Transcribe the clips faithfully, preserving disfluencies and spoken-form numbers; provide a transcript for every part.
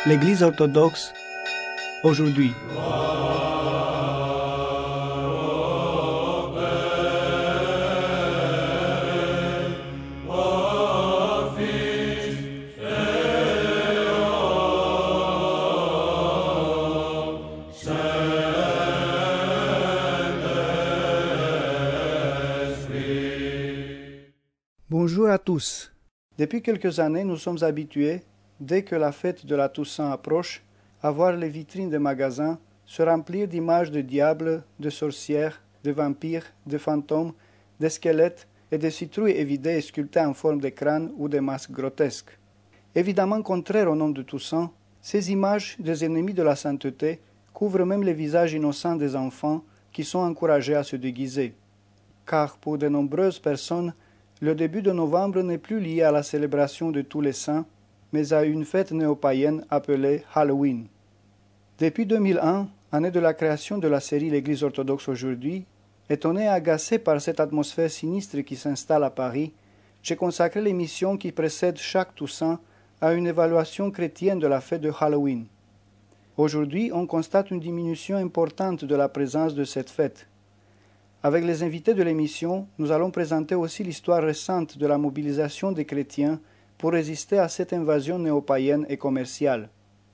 l'Église orthodoxe aujourd'hui. Bonjour à tous. Depuis quelques années, nous sommes habitués, dès que la fête de la Toussaint approche, à voir les vitrines des magasins se remplir d'images de diables, de sorcières, de vampires, de fantômes, de squelettes et de citrouilles évidées et sculptées en forme de crânes ou de masques grotesques. Évidemment contraires au nom de Toussaint, ces images des ennemis de la sainteté couvrent même les visages innocents des enfants qui sont encouragés à se déguiser. Car pour de nombreuses personnes, le début de novembre n'est plus lié à la célébration de tous les saints, mais à une fête néo-païenne appelée Halloween. Depuis deux mille un, année de la création de la série L'Église orthodoxe aujourd'hui, étonné et agacé par cette atmosphère sinistre qui s'installe à Paris, j'ai consacré l'émission qui précède chaque Toussaint à une évaluation chrétienne de la fête de Halloween. Aujourd'hui, on constate une diminution importante de la présence de cette fête. Avec les invités de l'émission, nous allons présenter aussi l'histoire récente de la mobilisation des chrétiens pour résister à cette invasion néo-païenne et commerciale.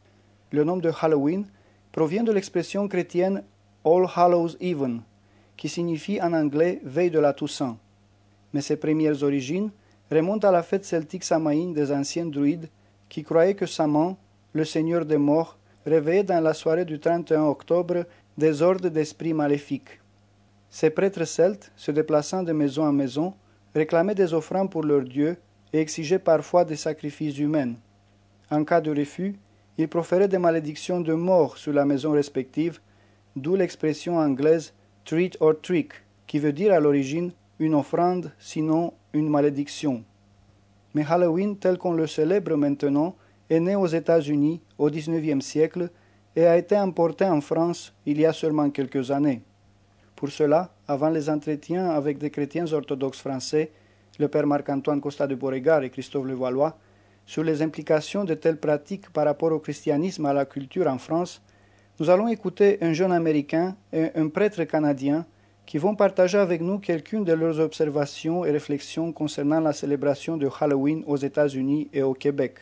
Le nom de Halloween provient de l'expression chrétienne All Hallows Even, qui signifie en anglais veille de la Toussaint. Mais ses premières origines remontent à la fête celtique samaïne des anciens druides qui croyaient que Saman, le seigneur des morts, réveillait dans la soirée du trente et un octobre des hordes d'esprits maléfiques. Ces prêtres celtes, se déplaçant de maison en maison, réclamaient des offrandes pour leurs dieux et exigeaient parfois des sacrifices humains. En cas de refus, ils proféraient des malédictions de mort sur la maison respective, d'où l'expression anglaise « treat or trick », qui veut dire à l'origine une offrande, sinon une malédiction. Mais Halloween, tel qu'on le célèbre maintenant, est né aux États-Unis au dix-neuvième siècle et a été importé en France il y a seulement quelques années. Pour cela, avant les entretiens avec des chrétiens orthodoxes français, le père Marc-Antoine Costa de Beauregard et Christophe Levallois, sur les implications de telles pratiques par rapport au christianisme et à la culture en France, nous allons écouter un jeune Américain et un prêtre canadien qui vont partager avec nous quelques-unes de leurs observations et réflexions concernant la célébration de Halloween aux États-Unis et au Québec.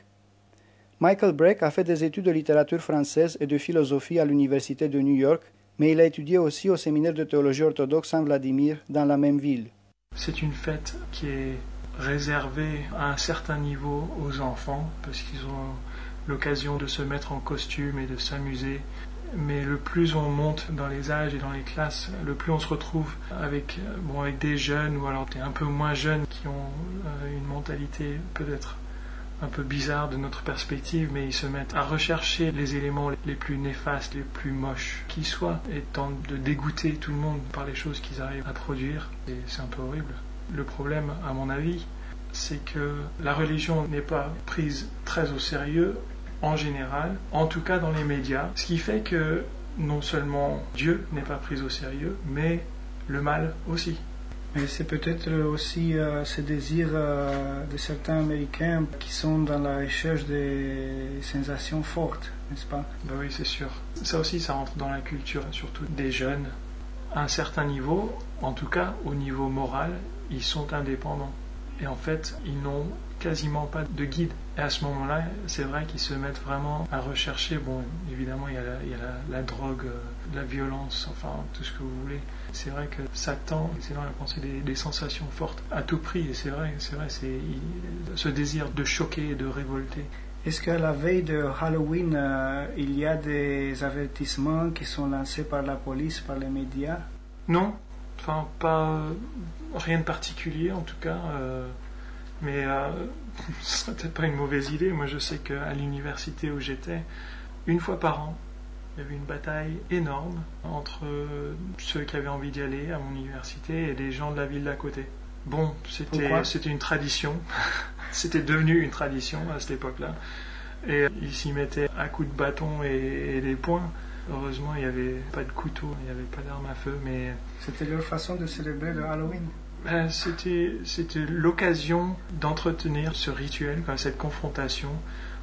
Michael Breck a fait des études de littérature française et de philosophie à l'Université de New York, mais il a étudié aussi au séminaire de théologie orthodoxe Saint-Vladimir dans la même ville. C'est une fête qui est réservée à un certain niveau aux enfants parce qu'ils ont l'occasion de se mettre en costume et de s'amuser. Mais le plus on monte dans les âges et dans les classes, le plus on se retrouve avec, bon, avec des jeunes ou alors des un peu moins jeunes qui ont euh, une mentalité peut-être un peu bizarre de notre perspective, mais ils se mettent à rechercher les éléments les plus néfastes, les plus moches qui soient, et tentent de dégoûter tout le monde par les choses qu'ils arrivent à produire, et c'est un peu horrible. Le problème, à mon avis, c'est que la religion n'est pas prise très au sérieux, en général, en tout cas dans les médias, ce qui fait que non seulement Dieu n'est pas pris au sérieux, mais le mal aussi. Mais c'est peut-être aussi euh, ce désir euh, de certains Américains qui sont dans la recherche des sensations fortes, n'est-ce pas? Ben oui, c'est sûr. Ça aussi, ça rentre dans la culture, surtout des jeunes. À un certain niveau, en tout cas au niveau moral, ils sont indépendants. Et en fait, ils n'ont quasiment pas de guide. Et à ce moment-là, c'est vrai qu'ils se mettent vraiment à rechercher, bon, évidemment, il y a la, il y a la, la drogue, la violence, enfin, tout ce que vous voulez. C'est vrai que ça tend, c'est vrai, à penser des, des sensations fortes à tout prix. Et c'est vrai, c'est vrai, c'est il, ce désir de choquer et de révolter. Est-ce qu'à la veille de Halloween, euh, il y a des avertissements qui sont lancés par la police, par les médias? Non, enfin, pas rien de particulier en tout cas. Euh, mais euh, ce serait peut-être pas une mauvaise idée. Moi, je sais qu'à l'université où j'étais, une fois par an, il y avait une bataille énorme entre ceux qui avaient envie d'y aller à mon université et les gens de la ville d'à côté. Bon, c'était, c'était une tradition. C'était devenu une tradition à cette époque-là. Et ils s'y mettaient à coups de bâton et, et des poings. Heureusement, il n'y avait pas de couteau, il n'y avait pas d'arme à feu, mais... C'était leur façon de célébrer le Halloween? Ben, c'était, c'était l'occasion d'entretenir ce rituel, cette confrontation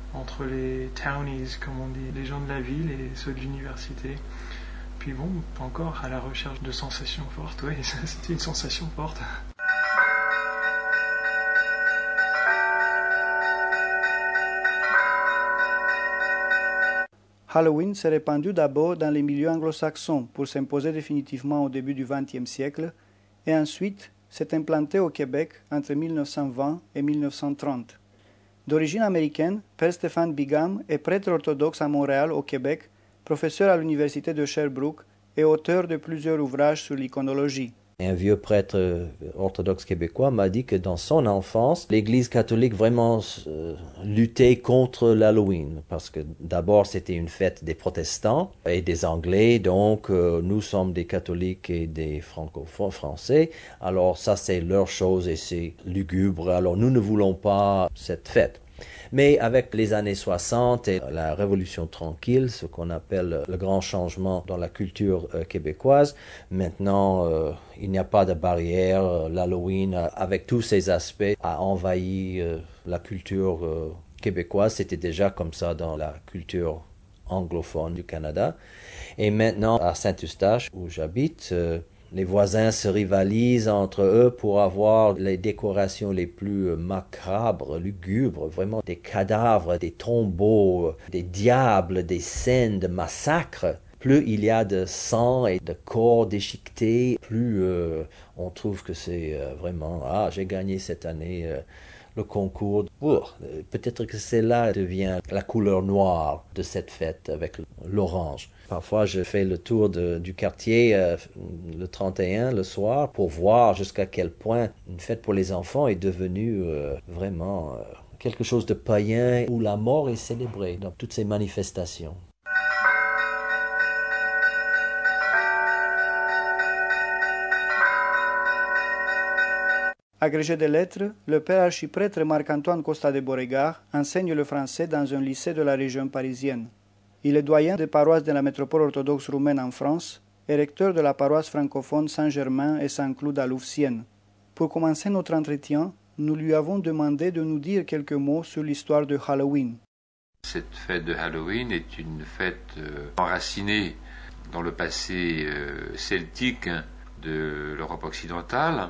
entre les townies, comme on dit, les gens de la ville et ceux de l'université. Puis bon, encore à la recherche de sensations fortes. Oui, c'était une sensation forte. Halloween s'est répandu d'abord dans les milieux anglo-saxons pour s'imposer définitivement au début du vingtième siècle et ensuite s'est implanté au Québec entre mille neuf cent vingt et mille neuf cent trente. D'origine américaine, Père Stéphane Bigam est prêtre orthodoxe à Montréal, au Québec, professeur à l'université de Sherbrooke et auteur de plusieurs ouvrages sur l'iconologie. Un vieux prêtre orthodoxe québécois m'a dit que dans son enfance, l'Église catholique vraiment euh, luttait contre l'Halloween, parce que d'abord c'était une fête des protestants et des Anglais, donc euh, nous sommes des catholiques et des francophones français, alors ça c'est leur chose et c'est lugubre, alors nous ne voulons pas cette fête. Mais avec les années soixante et la Révolution tranquille, ce qu'on appelle le grand changement dans la culture euh, québécoise, maintenant euh, il n'y a pas de barrière. L'Halloween, euh, avec tous ses aspects, a envahi euh, la culture euh, québécoise. C'était déjà comme ça dans la culture anglophone du Canada. Et maintenant, à Saint-Eustache, où j'habite, euh, les voisins se rivalisent entre eux pour avoir les décorations les plus macabres, lugubres, vraiment des cadavres, des tombeaux, des diables, des scènes de massacres. Plus il y a de sang et de corps déchiquetés, plus euh, on trouve que c'est euh, vraiment « Ah, j'ai gagné cette année euh, le concours. » Oh, peut-être que celle-là devient la couleur noire de cette fête avec l'orange. Parfois, je fais le tour de, du quartier euh, le trente et un, le soir, pour voir jusqu'à quel point une fête pour les enfants est devenue euh, vraiment euh, quelque chose de païen, où la mort est célébrée dans toutes ces manifestations. Agrégé de lettres, le père archiprêtre Marc-Antoine Costa de Beauregard enseigne le français dans un lycée de la région parisienne. Il est doyen des paroisses de la métropole orthodoxe roumaine en France et recteur de la paroisse francophone Saint-Germain et Saint-Cloud à Louvciennes. Pour commencer notre entretien, nous lui avons demandé de nous dire quelques mots sur l'histoire de Halloween. Cette fête de Halloween est une fête euh, enracinée dans le passé euh, celtique de l'Europe occidentale.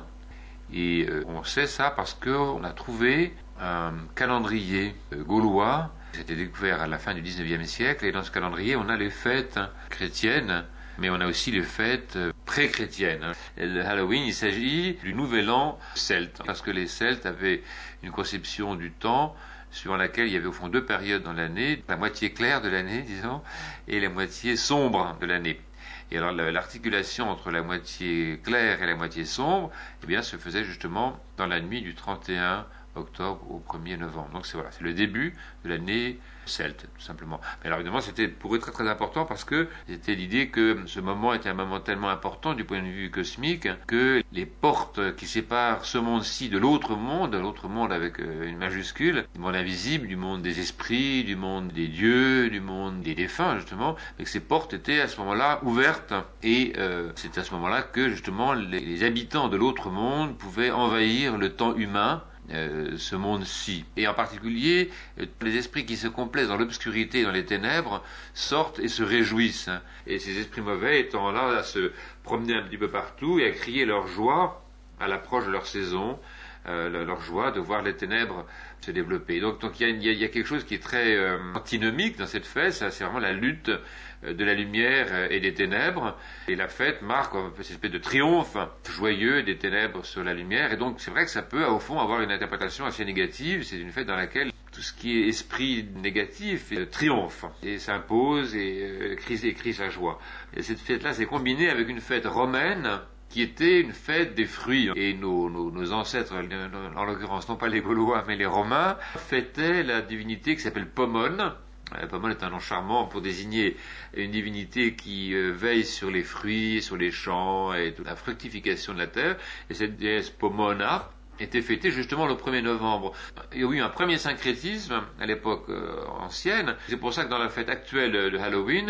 Et euh, on sait ça parce qu'on a trouvé un calendrier euh, gaulois qui a été découvert à la fin du dix-neuvième siècle. Et dans ce calendrier, on a les fêtes hein, chrétiennes, mais on a aussi les fêtes euh, pré-chrétiennes. Et le Halloween, il s'agit du nouvel an celte, parce que les Celtes avaient une conception du temps suivant laquelle il y avait au fond deux périodes dans l'année, la moitié claire de l'année, disons, et la moitié sombre de l'année. Et alors l'articulation entre la moitié claire et la moitié sombre, eh bien, se faisait justement dans la nuit du trente et un octobre au premier novembre. Donc c'est voilà, c'est le début de l'année celte, tout simplement. Mais alors évidemment, c'était pour eux très très important parce que c'était l'idée que ce moment était un moment tellement important du point de vue cosmique que les portes qui séparent ce monde-ci de l'autre monde, l'autre monde avec une majuscule, du monde invisible, du monde des esprits, du monde des dieux, du monde des défunts justement, et que ces portes étaient à ce moment-là ouvertes et euh, c'était à ce moment-là que justement les, les habitants de l'autre monde pouvaient envahir le temps humain. Euh, ce monde-ci. Et en particulier, euh, les esprits qui se complaisent dans l'obscurité et dans les ténèbres sortent et se réjouissent. Hein. Et ces esprits mauvais étant là à se promener un petit peu partout et à crier leur joie à l'approche de leur saison, euh, leur joie de voir les ténèbres se développer. Donc, donc il y a, y a quelque chose qui est très euh, antinomique dans cette fête, ça, c'est vraiment la lutte de la lumière et des ténèbres, et la fête marque cette espèce de triomphe joyeux des ténèbres sur la lumière, et donc c'est vrai que ça peut au fond avoir une interprétation assez négative. C'est une fête dans laquelle tout ce qui est esprit négatif triomphe et s'impose et euh, crie, et crie sa joie. Et cette fête-là s'est combinée avec une fête romaine qui était une fête des fruits. Et nos, nos, nos ancêtres, en l'occurrence non pas les Gaulois mais les Romains, fêtaient la divinité qui s'appelle Pomone. Pomone est un nom charmant pour désigner une divinité qui euh, veille sur les fruits, sur les champs et toute la fructification de la terre. Et cette déesse Pomona était fêtée justement le premier novembre. Il y a eu un premier syncrétisme à l'époque euh, ancienne. C'est pour ça que dans la fête actuelle de Halloween,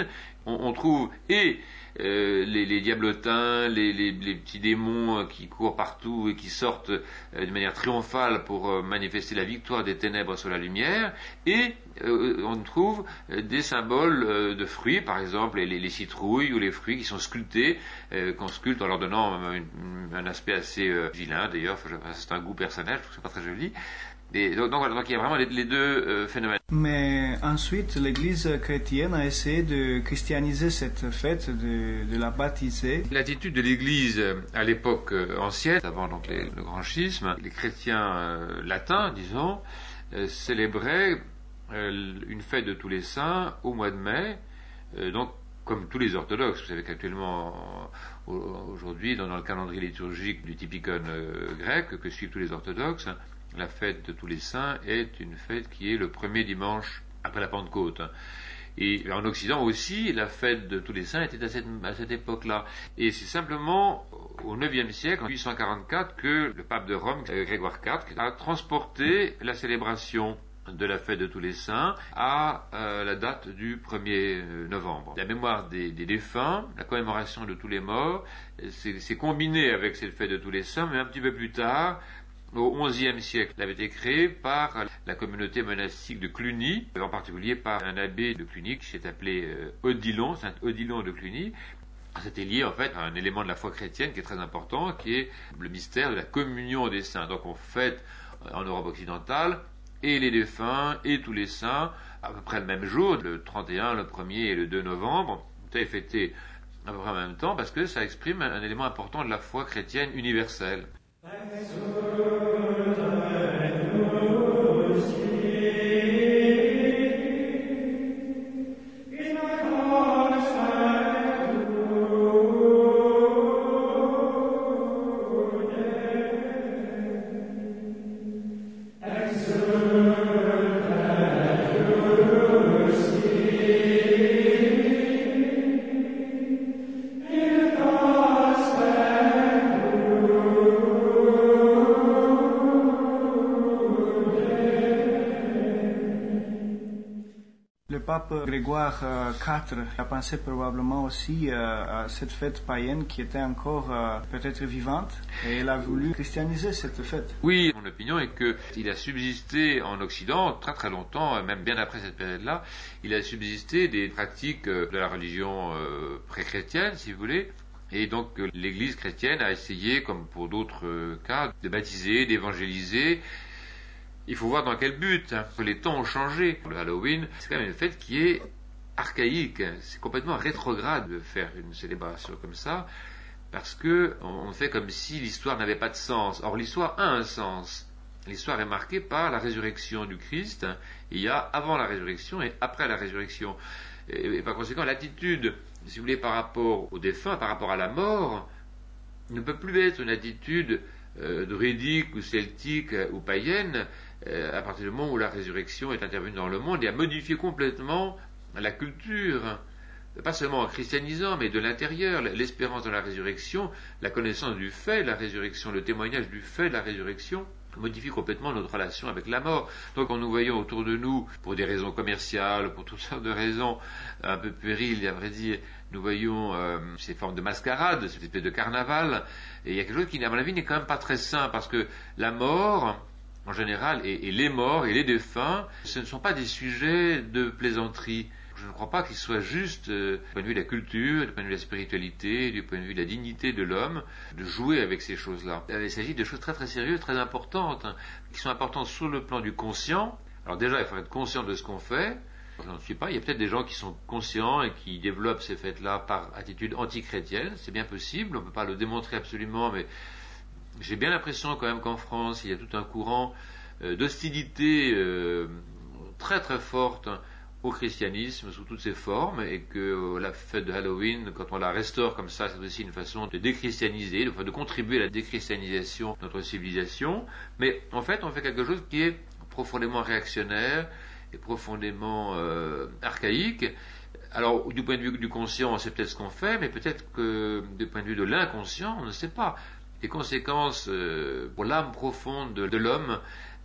on, on trouve et euh, les, les diablotins, les, les, les petits démons qui courent partout et qui sortent euh, de manière triomphale pour euh, manifester la victoire des ténèbres sur la lumière, et euh, on trouve euh, des symboles euh, de fruits, par exemple les, les citrouilles ou les fruits qui sont sculptés, euh, qu'on sculpte en leur donnant un, un aspect assez euh, vilain d'ailleurs, c'est un goût personnel, je trouve que c'est pas très joli. Et donc, donc, donc il y a vraiment les, les deux euh, phénomènes. Mais ensuite, l'Église chrétienne a essayé de christianiser cette fête, de, de la baptiser. L'attitude de l'Église à l'époque ancienne, avant donc les, le grand schisme, les chrétiens euh, latins, disons, euh, célébraient euh, une fête de tous les saints au mois de mai, euh, donc comme tous les orthodoxes. Vous savez qu'actuellement, aujourd'hui, dans, dans le calendrier liturgique du typicon euh, grec que suivent tous les orthodoxes, la fête de tous les saints est une fête qui est le premier dimanche après la Pentecôte. Et en Occident aussi, la fête de tous les saints était à cette, à cette époque-là. Et c'est simplement au neuvième siècle, en huit cent quarante-quatre, que le pape de Rome, Grégoire quatre, a transporté la célébration de la fête de tous les saints à euh, la date du premier novembre. La mémoire des, des défunts, la commémoration de tous les morts, c'est, c'est combiné avec cette fête de tous les saints, mais un petit peu plus tard, au onzième siècle, elle avait été créée par la communauté monastique de Cluny, en particulier par un abbé de Cluny qui s'est appelé euh, Odilon, Saint Odilon de Cluny. C'était lié en fait à un élément de la foi chrétienne qui est très important, qui est le mystère de la communion des saints. Donc on fête en Europe occidentale et les défunts et tous les saints à peu près le même jour, le trente et un, le premier et le deux novembre. Tout est fêté à peu près en même temps parce que ça exprime un, un élément important de la foi chrétienne universelle. Grégoire quatre a pensé probablement aussi euh, à cette fête païenne qui était encore euh, peut-être vivante, et il a voulu christianiser cette fête. Oui, mon opinion est qu'il a subsisté en Occident très très longtemps, même bien après cette période-là, il a subsisté des pratiques de la religion euh, pré-chrétienne, si vous voulez. Et donc l'Église chrétienne a essayé, comme pour d'autres euh, cas, de baptiser, d'évangéliser. Il faut voir dans quel but, hein. Les temps ont changé. Le Halloween, c'est quand même une fête qui est archaïque. C'est complètement rétrograde de faire une célébration comme ça, parce que on fait comme si l'histoire n'avait pas de sens. Or, l'histoire a un sens. L'histoire est marquée par la résurrection du Christ. Il y a avant la résurrection et après la résurrection. Et, et par conséquent, l'attitude, si vous voulez, par rapport aux défunts, par rapport à la mort, ne peut plus être une attitude euh, druidique ou celtique euh, ou païenne, euh, à partir du moment où la résurrection est intervenue dans le monde et a modifié complètement la culture, pas seulement en christianisant, mais de l'intérieur, l'espérance de la résurrection, la connaissance du fait de la résurrection, le témoignage du fait de la résurrection, modifie complètement notre relation avec la mort. Donc, quand nous voyons autour de nous, pour des raisons commerciales, pour toutes sortes de raisons un peu périles, à vrai dire, nous voyons euh, ces formes de mascarade, cette espèce de carnaval, et il y a quelque chose qui, à mon avis, n'est quand même pas très sain, parce que la mort, en général, et, et les morts et les défunts, ce ne sont pas des sujets de plaisanterie. Je ne crois pas qu'il soit juste, euh, du point de vue de la culture, du point de vue de la spiritualité, du point de vue de la dignité de l'homme, de jouer avec ces choses-là. Il s'agit de choses très très sérieuses, très importantes, hein, qui sont importantes sur le plan du conscient. Alors déjà, il faut être conscient de ce qu'on fait. Je n'en suis pas. Il y a peut-être des gens qui sont conscients et qui développent ces fêtes-là par attitude anti-chrétienne. C'est bien possible, on ne peut pas le démontrer absolument, mais j'ai bien l'impression quand même qu'en France, il y a tout un courant euh, d'hostilité euh, très très forte, hein, au christianisme sous toutes ses formes, et que euh, la fête de Halloween, quand on la restaure comme ça, c'est aussi une façon de déchristianiser, de, de contribuer à la déchristianisation de notre civilisation. Mais en fait, on fait quelque chose qui est profondément réactionnaire et profondément euh, archaïque. Alors, du point de vue du conscient, c'est peut-être ce qu'on fait, mais peut-être que du point de vue de l'inconscient, on ne sait pas. Les conséquences euh, pour l'âme profonde de, de l'homme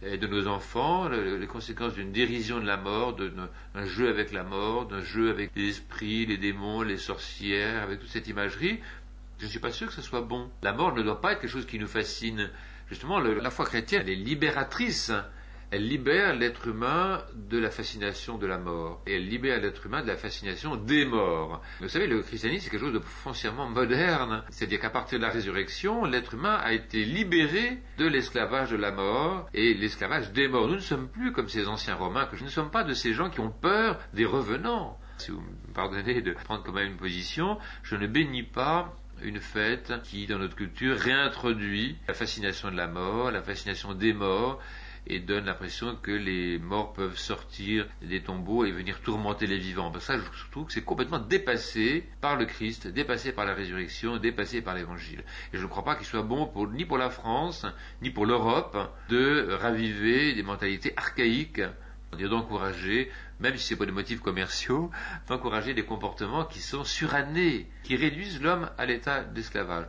et de nos enfants, les conséquences d'une dérision de la mort, d'un jeu avec la mort, d'un jeu avec les esprits, les démons, les sorcières, avec toute cette imagerie, je ne suis pas sûr que ce soit bon. La mort ne doit pas être quelque chose qui nous fascine. Justement, le, la foi chrétienne, elle est libératrice. Elle libère l'être humain de la fascination de la mort. Et elle libère l'être humain de la fascination des morts. Vous savez, le christianisme, c'est quelque chose de foncièrement moderne. C'est-à-dire qu'à partir de la résurrection, l'être humain a été libéré de l'esclavage de la mort et l'esclavage des morts. Nous ne sommes plus comme ces anciens Romains, que nous ne sommes pas de ces gens qui ont peur des revenants. Si vous me pardonnez de prendre quand même une position, je ne bénis pas une fête qui, dans notre culture, réintroduit la fascination de la mort, la fascination des morts, et donne l'impression que les morts peuvent sortir des tombeaux et venir tourmenter les vivants. Parce que ça, je trouve que c'est complètement dépassé par le Christ, dépassé par la résurrection, dépassé par l'Évangile. Et je ne crois pas qu'il soit bon pour, ni pour la France, ni pour l'Europe, de raviver des mentalités archaïques, c'est-à-dire d'encourager, même si ce n'est pas des motifs commerciaux, d'encourager des comportements qui sont surannés, qui réduisent l'homme à l'état d'esclavage.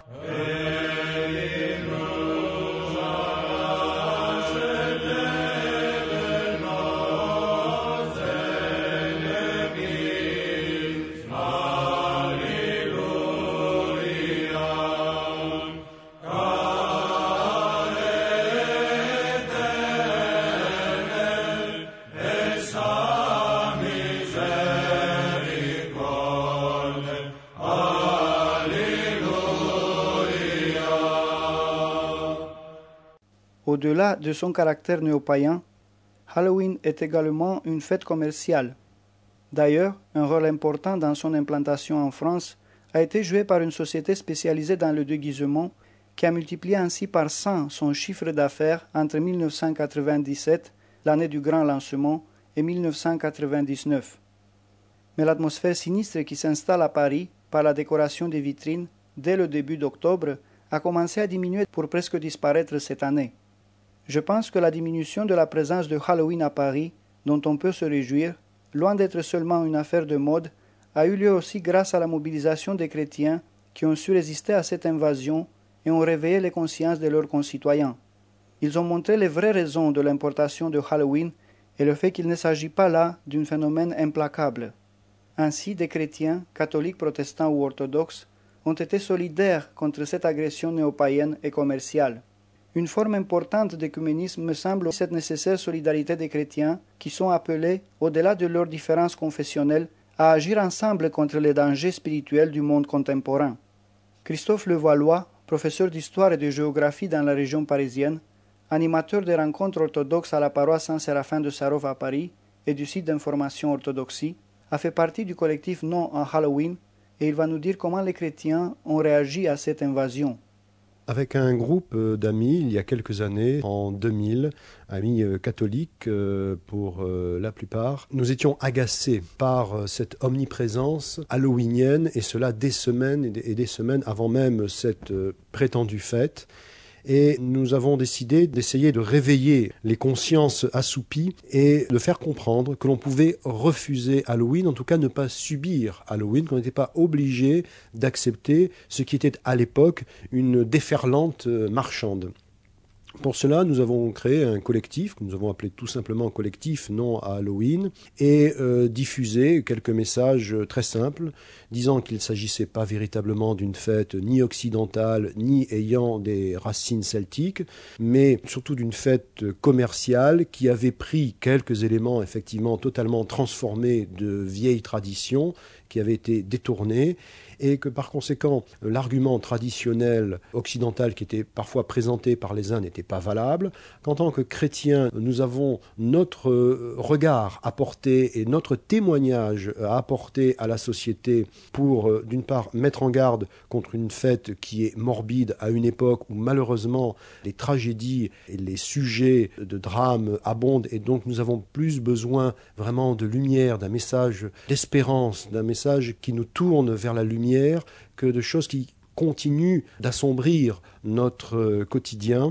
Au-delà de son caractère néo-païen, Halloween est également une fête commerciale. D'ailleurs, un rôle important dans son implantation en France a été joué par une société spécialisée dans le déguisement qui a multiplié ainsi par cent son chiffre d'affaires entre mille neuf cent quatre-vingt-dix-sept, l'année du grand lancement, et mille neuf cent quatre-vingt-dix-neuf. Mais l'atmosphère sinistre qui s'installe à Paris par la décoration des vitrines dès le début d'octobre a commencé à diminuer pour presque disparaître cette année. Je pense que la diminution de la présence de Halloween à Paris, dont on peut se réjouir, loin d'être seulement une affaire de mode, a eu lieu aussi grâce à la mobilisation des chrétiens qui ont su résister à cette invasion et ont réveillé les consciences de leurs concitoyens. Ils ont montré les vraies raisons de l'importation de Halloween et le fait qu'il ne s'agit pas là d'un phénomène implacable. Ainsi, des chrétiens, catholiques, protestants ou orthodoxes, ont été solidaires contre cette agression néo-païenne et commerciale. Une forme importante d'écuménisme me semble cette nécessaire solidarité des chrétiens qui sont appelés, au-delà de leurs différences confessionnelles, à agir ensemble contre les dangers spirituels du monde contemporain. Christophe Levallois, professeur d'histoire et de géographie dans la région parisienne, animateur des rencontres orthodoxes à la paroisse Saint-Séraphin de Sarov à Paris et du site d'information orthodoxie, a fait partie du collectif Non à Halloween et il va nous dire comment les chrétiens ont réagi à cette invasion. Avec un groupe d'amis, il y a quelques années, en deux mille, amis catholiques pour la plupart, nous étions agacés par cette omniprésence halloweenienne, et cela des semaines et des semaines avant même cette prétendue fête. Et nous avons décidé d'essayer de réveiller les consciences assoupies et de faire comprendre que l'on pouvait refuser Halloween, en tout cas ne pas subir Halloween, qu'on n'était pas obligé d'accepter ce qui était à l'époque une déferlante marchande. Pour cela, nous avons créé un collectif, que nous avons appelé tout simplement collectif Non à Halloween, et euh, diffusé quelques messages très simples, disant qu'il ne s'agissait pas véritablement d'une fête ni occidentale, ni ayant des racines celtiques, mais surtout d'une fête commerciale qui avait pris quelques éléments effectivement totalement transformés de vieilles traditions, qui avaient été détournés, et que par conséquent l'argument traditionnel occidental qui était parfois présenté par les uns n'était pas valable, qu'en tant que chrétiens nous avons notre regard à porter et notre témoignage à apporter à la société pour d'une part mettre en garde contre une fête qui est morbide à une époque où malheureusement les tragédies et les sujets de drame abondent, et donc nous avons plus besoin vraiment de lumière, d'un message d'espérance, d'un message qui nous tourne vers la lumière, que de choses qui continuent d'assombrir notre quotidien.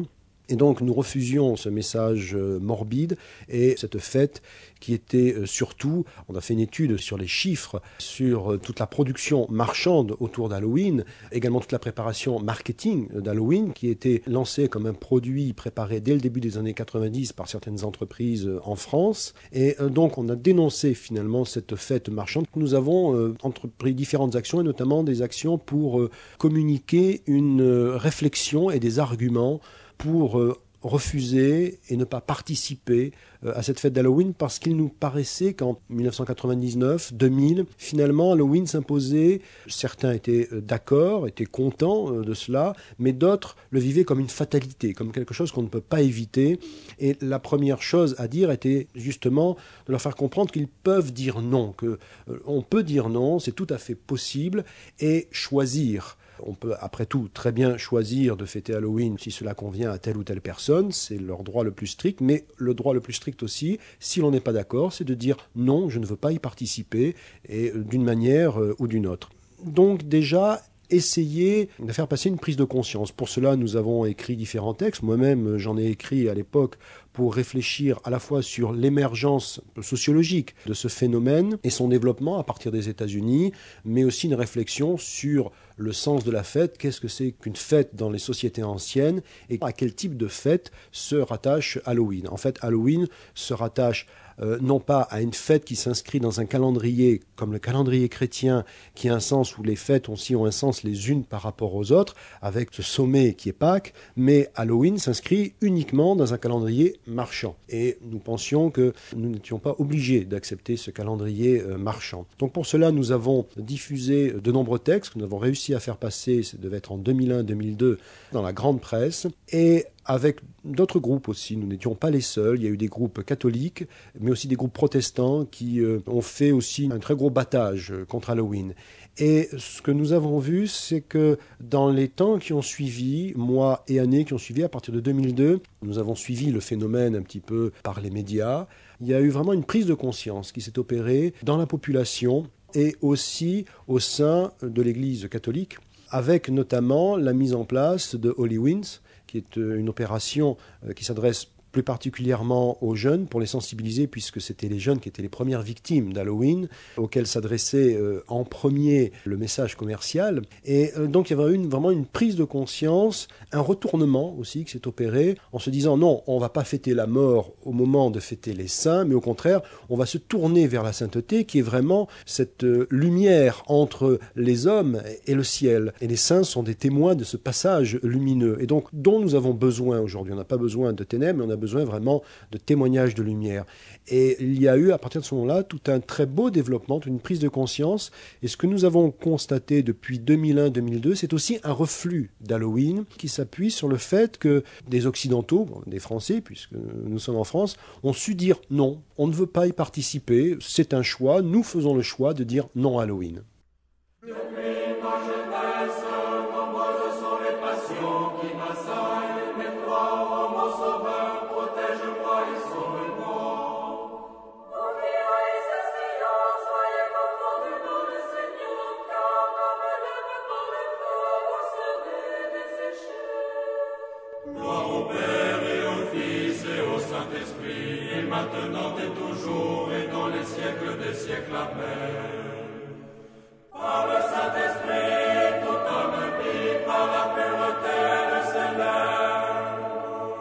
Et donc nous refusions ce message morbide et cette fête qui était surtout, on a fait une étude sur les chiffres, sur toute la production marchande autour d'Halloween, également toute la préparation marketing d'Halloween qui était lancée comme un produit préparé dès le début des années quatre-vingt-dix par certaines entreprises en France. Et donc on a dénoncé finalement cette fête marchande. Nous avons entrepris différentes actions et notamment des actions pour communiquer une réflexion et des arguments pour euh, refuser et ne pas participer euh, à cette fête d'Halloween parce qu'il nous paraissait qu'en dix-neuf cent quatre-vingt-dix-neuf deux mille, finalement, Halloween s'imposait. Certains étaient euh, d'accord, étaient contents euh, de cela, mais d'autres le vivaient comme une fatalité, comme quelque chose qu'on ne peut pas éviter. Et la première chose à dire était justement de leur faire comprendre qu'ils peuvent dire non, qu'on euh, peut dire non, c'est tout à fait possible, et choisir. On peut, après tout, très bien choisir de fêter Halloween si cela convient à telle ou telle personne, c'est leur droit le plus strict, mais le droit le plus strict aussi, si l'on n'est pas d'accord, c'est de dire non, je ne veux pas y participer, et d'une manière ou d'une autre. Donc déjà, essayer de faire passer une prise de conscience. Pour cela, nous avons écrit différents textes. Moi-même, j'en ai écrit à l'époque pour réfléchir à la fois sur l'émergence sociologique de ce phénomène et son développement à partir des États-Unis, mais aussi une réflexion sur le sens de la fête, qu'est-ce que c'est qu'une fête dans les sociétés anciennes et à quel type de fête se rattache Halloween. En fait, Halloween se rattache Euh, non pas à une fête qui s'inscrit dans un calendrier comme le calendrier chrétien, qui a un sens où les fêtes aussi ont un sens les unes par rapport aux autres, avec ce sommet qui est Pâques, mais Halloween s'inscrit uniquement dans un calendrier marchand. Et nous pensions que nous n'étions pas obligés d'accepter ce calendrier euh, marchand. Donc pour cela, nous avons diffusé de nombreux textes que nous avons réussi à faire passer, ça devait être en deux mille un deux mille deux, dans la grande presse, et avec d'autres groupes aussi. Nous n'étions pas les seuls. Il y a eu des groupes catholiques, mais aussi des groupes protestants qui euh, ont fait aussi un très gros battage euh, contre Halloween. Et ce que nous avons vu, c'est que dans les temps qui ont suivi, mois et années qui ont suivi, à partir de deux mille deux, nous avons suivi le phénomène un petit peu par les médias. Il y a eu vraiment une prise de conscience qui s'est opérée dans la population et aussi au sein de l'Église catholique, avec notamment la mise en place de Holy Winds, qui est une opération qui s'adresse plus particulièrement aux jeunes, pour les sensibiliser, puisque c'était les jeunes qui étaient les premières victimes d'Halloween, auxquels s'adressait euh, en premier le message commercial. Et euh, donc il y avait une, vraiment une prise de conscience, un retournement aussi qui s'est opéré, en se disant non, on ne va pas fêter la mort au moment de fêter les saints, mais au contraire, on va se tourner vers la sainteté, qui est vraiment cette euh, lumière entre les hommes et le ciel. Et les saints sont des témoins de ce passage lumineux, et donc dont nous avons besoin aujourd'hui. On n'a pas besoin de ténèbres, mais on a besoin vraiment de témoignages de lumière. Et il y a eu, à partir de ce moment-là, tout un très beau développement, une prise de conscience. Et ce que nous avons constaté depuis deux mille un deux mille deux, c'est aussi un reflux d'Halloween qui s'appuie sur le fait que des Occidentaux, des Français, puisque nous sommes en France, ont su dire non, on ne veut pas y participer, c'est un choix, nous faisons le choix de dire non à Halloween. Maintenant et toujours et dans les siècles des siècles. Amen. Par le Saint-Esprit, tout homme vit par la pureté de ses lèvres.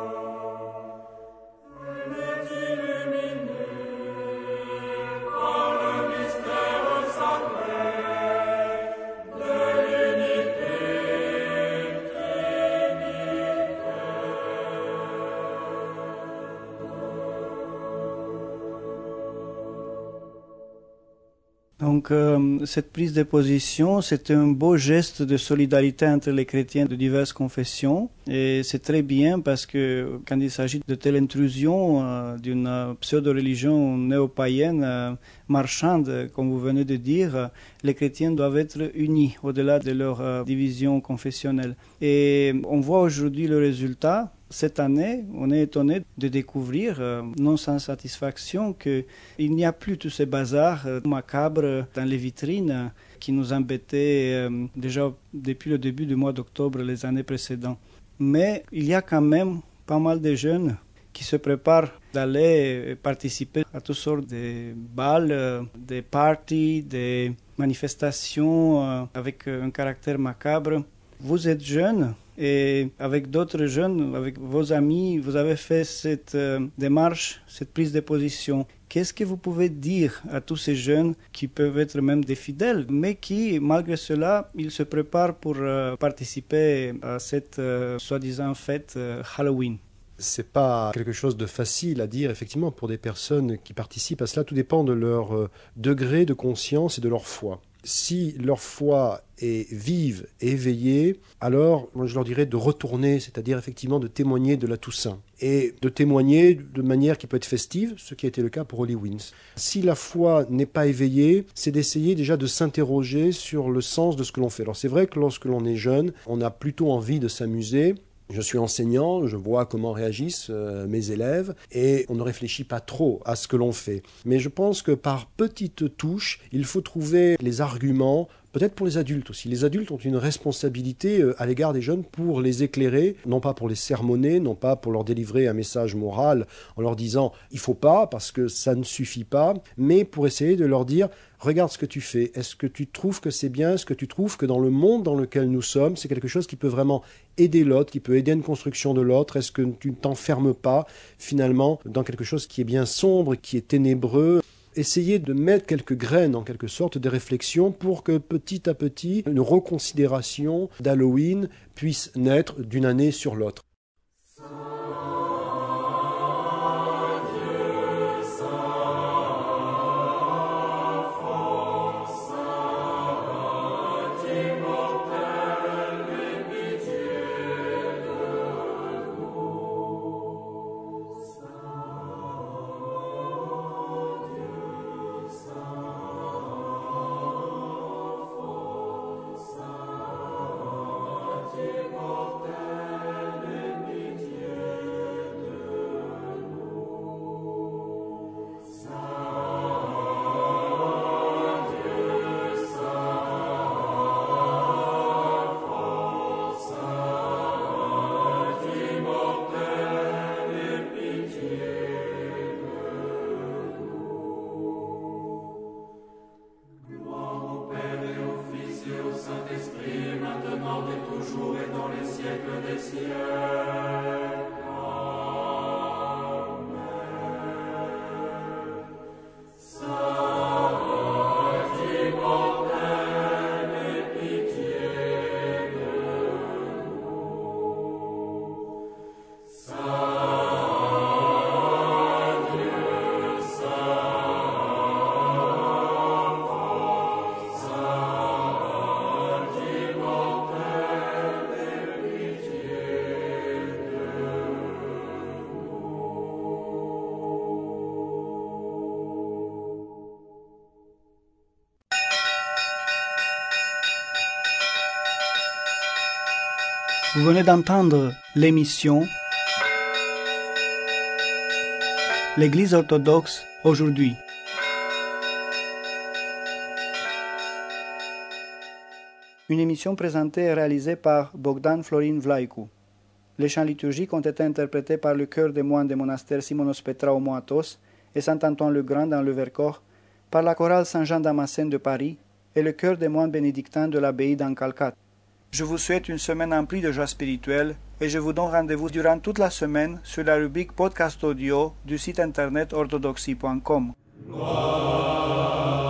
Il est illuminé par le mystère sacré de l'unité Donc euh, cette prise de position, c'est un beau geste de solidarité entre les chrétiens de diverses confessions. Et c'est très bien parce que quand il s'agit de telle intrusion euh, d'une pseudo-religion néo-païenne euh, marchande, comme vous venez de dire, les chrétiens doivent être unis au-delà de leur euh, division confessionnelle. Et on voit aujourd'hui le résultat. Cette année, on est étonné de découvrir, euh, non sans satisfaction, qu'il n'y a plus tous ces bazars euh, macabres dans les vitrines euh, qui nous embêtaient euh, déjà depuis le début du mois d'octobre les années précédentes. Mais il y a quand même pas mal de jeunes qui se préparent d'aller participer à toutes sortes de balles, de parties, de manifestations avec un caractère macabre. Vous êtes jeune et avec d'autres jeunes, avec vos amis, vous avez fait cette démarche, cette prise de position. Qu'est-ce que vous pouvez dire à tous ces jeunes qui peuvent être même des fidèles, mais qui, malgré cela, ils se préparent pour participer à cette soi-disant fête Halloween? C'est pas quelque chose de facile à dire, effectivement, pour des personnes qui participent à cela. Tout dépend de leur euh, degré de conscience et de leur foi. Si leur foi est vive et éveillée, alors moi je leur dirais de retourner, c'est-à-dire effectivement de témoigner de la Toussaint. Et de témoigner de manière qui peut être festive, ce qui a été le cas pour Holy Winds. Si la foi n'est pas éveillée, c'est d'essayer déjà de s'interroger sur le sens de ce que l'on fait. Alors c'est vrai que lorsque l'on est jeune, on a plutôt envie de s'amuser. Je suis enseignant, je vois comment réagissent euh, mes élèves et on ne réfléchit pas trop à ce que l'on fait. Mais je pense que par petites touches, il faut trouver les arguments, peut-être pour les adultes aussi. Les adultes ont une responsabilité euh, à l'égard des jeunes pour les éclairer, non pas pour les sermonner, non pas pour leur délivrer un message moral en leur disant « il faut pas » parce que ça ne suffit pas, mais pour essayer de leur dire « regarde ce que tu fais, est-ce que tu trouves que c'est bien, est-ce que tu trouves que dans le monde dans lequel nous sommes, c'est quelque chose qui peut vraiment aider l'autre, qui peut aider une construction de l'autre, est-ce que tu ne t'enfermes pas finalement dans quelque chose qui est bien sombre, qui est ténébreux ?» Essayer de mettre quelques graines, en quelque sorte, de réflexion pour que petit à petit, une reconsidération d'Halloween puisse naître d'une année sur l'autre. Vous venez d'entendre l'émission L'Église orthodoxe aujourd'hui. Une émission présentée et réalisée par Bogdan Florin Vlaicu. Les chants liturgiques ont été interprétés par le chœur des moines des monastères Simonos Petra au Moatos et Saint-Antoine-le-Grand dans le Vercors, par la chorale Saint-Jean-Damascène de Paris et le chœur des moines bénédictins de l'abbaye d'Ancalcat. Je vous souhaite une semaine emplie de joie spirituelle et je vous donne rendez-vous durant toute la semaine sur la rubrique podcast audio du site internet orthodoxie point com.